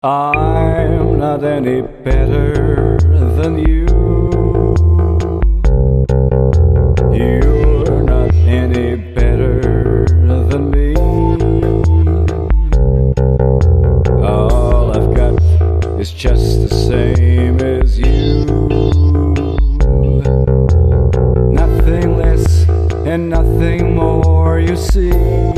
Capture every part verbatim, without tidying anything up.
I'm not any better than you. You're not any better than me. All I've got is just the same as you. Nothing less and nothing more, you see.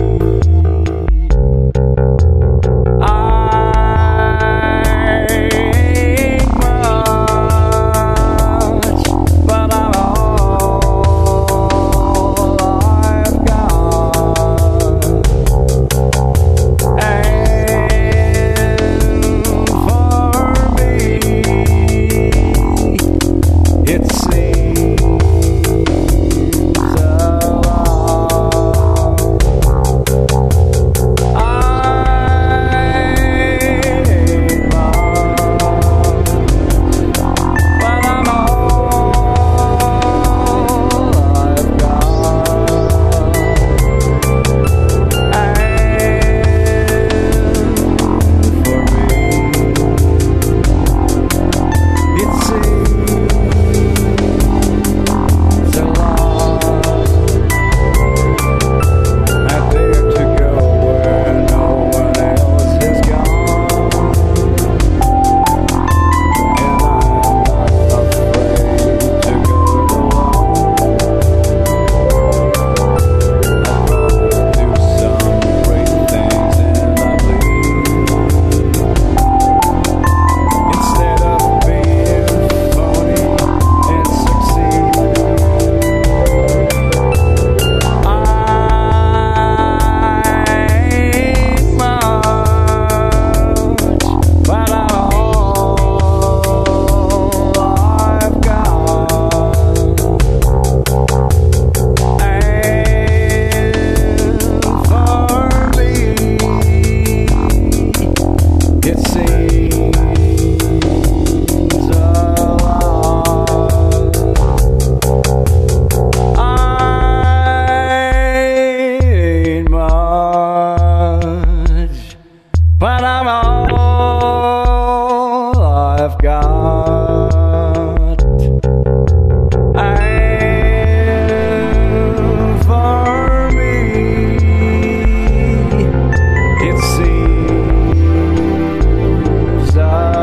But I'm all I've got, and for me it seems a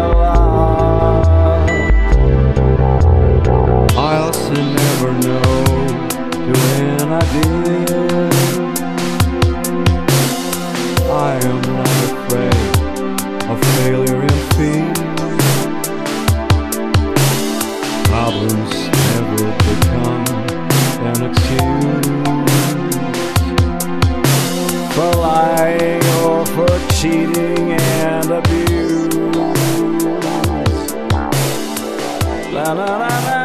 lot. I also never know when I did. I am not afraid of failure and fear. Problems never become an excuse for lying or for cheating and abuse. La, la, la, la.